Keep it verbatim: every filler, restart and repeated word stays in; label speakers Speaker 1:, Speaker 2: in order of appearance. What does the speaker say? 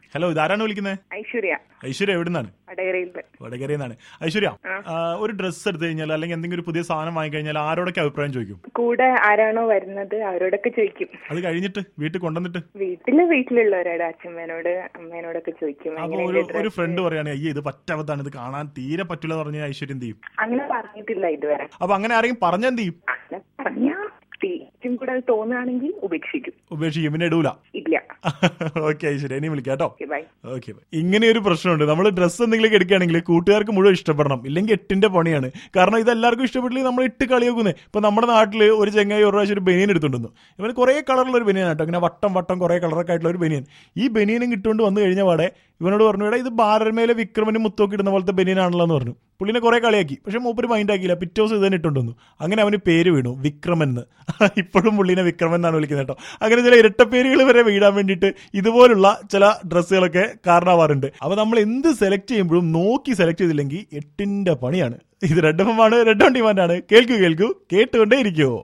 Speaker 1: Hello, ഇതാരാണ് വിളിക്കുന്നത്?
Speaker 2: ഐശ്വര്യ.
Speaker 1: ഐശ്വര്യ എവിടുന്നാണ്?
Speaker 2: വടകരയിൽ.
Speaker 1: വടകരയിന്നാണ്. ഐശ്വര്യ, ഒരു ഡ്രസ്സ് എടുത്തു കഴിഞ്ഞാൽ അല്ലെങ്കിൽ എന്തെങ്കിലും ഒരു പുതിയ സാധനം വാങ്ങിക്കഴിഞ്ഞാൽ ആരോടൊക്കെ അഭിപ്രായം ചോദിക്കും?
Speaker 2: കൂടെ ആരാണോ വരുന്നത് അവരോടൊക്കെ ചോദിക്കും.
Speaker 1: അത് കഴിഞ്ഞിട്ട് വീട്ടിൽ കൊണ്ടുവന്നിട്ട്
Speaker 2: വീട്ടില് വീട്ടിലുള്ളവരോട്, അച്ഛമ്മേനോട് അമ്മേനോടൊക്കെ ചോദിക്കും.
Speaker 1: അപ്പൊ ഒരു ഒരു ഫ്രണ്ട് പറയാണ് അയ്യേ ഇത് പറ്റാവത്താണ്, ഇത് കാണാൻ തീരെ പറ്റില്ല പറഞ്ഞ ഐശ്വര്യം എന്ത് ചെയ്യും?
Speaker 2: അങ്ങനെ പറഞ്ഞിട്ടില്ല ഇതുവരെ.
Speaker 1: അപ്പൊ അങ്ങനെ ആരെങ്കിലും പറഞ്ഞെന്ത് ചെയ്യും?
Speaker 2: അങ്ങനെ പറഞ്ഞാ തീർച്ചയായും കൂടെ അത് തോന്നുകയാണെങ്കിൽ ഉപേക്ഷിക്കും.
Speaker 1: ഉപേക്ഷിക്കും, പിന്നെ ഇടൂല?
Speaker 2: ഇല്ല.
Speaker 1: ഓക്കെ ഐശ്വര്യ, ഇനി വിളിക്കാം കേട്ടോ.
Speaker 2: ബൈ.
Speaker 1: ഓക്കെ. ഇങ്ങനെ ഒരു പ്രശ്നമുണ്ട്. നമ്മൾ ഡ്രസ്സ് എന്തെങ്കിലും എടുക്കുകയാണെങ്കിൽ കൂട്ടുകാർക്ക് മുഴുവൻ ഇഷ്ടപ്പെടണം, ഇല്ലെങ്കിൽ എട്ടിന്റെ പണിയാണ്. കാരണം ഇത് എല്ലാവർക്കും ഇഷ്ടപ്പെട്ടില്ലെങ്കിൽ നമ്മൾ ഇട്ട് കളിയാക്കുന്നേ. ഇപ്പൊ നമ്മുടെ നാട്ടിൽ ഒരു ചെങ്ങായി ഒരു പ്രാവശ്യം ഒരു ബനിയൻ എടുത്തുകൊണ്ടു. ഇവന് കുറെ കളറുള്ള ഒരു ബനിയൻ ആട്ടോ, ഇങ്ങനെ വട്ടം വട്ടം കുറെ കളറൊക്കെ ആയിട്ടുള്ള ഒരു ബനിയൻ. ഈ ബനിയനും കിട്ടുകൊണ്ട് വന്നു കഴിഞ്ഞ പാടെ ഇവനോട് പറഞ്ഞു, ഇവിടെ ഇത് ബാരമേലെ വിക്രമനും മുത്തോക്കി ഇടുന്ന പോലത്തെ ബനിയനാണല്ലോ എന്ന് പറഞ്ഞു. പുള്ളിനെ കുറെ കളിയാക്കി, പക്ഷെ മൂപ്പര് മൈൻഡ് ആക്കിയില്ല. പിറ്റേ ദിവസം ഇതന്നെ ഇട്ടുകൊണ്ടു. അങ്ങനെ അവന് പേര് വീണു, വിക്രമൻ എന്ന്. ഇപ്പോഴും പുള്ളിനെ വിക്രമൻ എന്നാണ് വിളിക്കുന്നത് കേട്ടോ. അങ്ങനെ ചില ഇരട്ടപ്പേരുകൾ വരെ വീഴാൻ വേണ്ടിയിട്ട് ഇതുപോലുള്ള ചില ഡ്രസ്സുകളൊക്കെ കാരണമാവാറുണ്ട്. അപ്പൊ നമ്മൾ എന്ത് സെലക്ട് ചെയ്യുമ്പോഴും നോക്കി സെലക്ട് ചെയ്തില്ലെങ്കിൽ എട്ടിന്റെ പണിയാണ്. ഇത് റെഡ് എഫ് എം ആണ്, റെഡ് ഓൺ ഡിമാൻഡ് ആണ്. കേൾക്കൂ കേൾക്കൂ കേട്ടുകൊണ്ടേ ഇരിക്കുവോ.